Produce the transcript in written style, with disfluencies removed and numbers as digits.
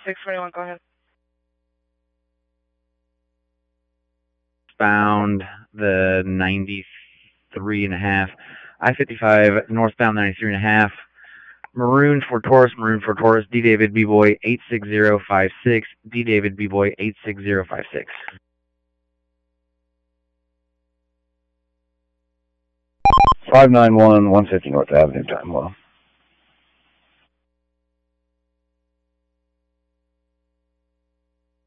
621, go ahead. Bound the 93.5. I-55 northbound 93.5. Maroon for Taurus, D David B Boy 86056, D David B Boy 86056. 591 150 North Avenue, time well.